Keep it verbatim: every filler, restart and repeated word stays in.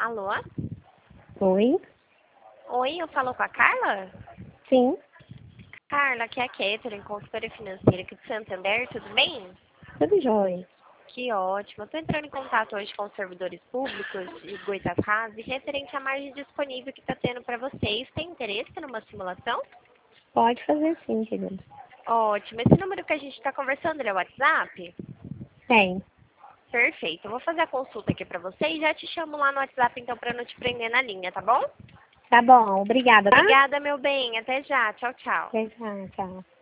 Alô? Oi? Oi, eu falo com a Carla? Sim, Carla, aqui é a Catherine, consultora financeira aqui de Santander, tudo bem? tudo jóia. Que ótimo. Eu estou entrando em contato hoje com os servidores públicos de Goitacás e referente à margem disponível que está tendo para vocês. Tem interesse numa simulação? Pode fazer sim, querido. Ótimo. Esse número que a gente está conversando, ele é o WhatsApp? Tem. Perfeito. Eu vou fazer a consulta aqui para você e já te chamo lá no WhatsApp, então, para não te prender na linha, tá bom? Tá bom, obrigada, tá? Obrigada, meu bem. Até já. Tchau, tchau. Até já, tchau.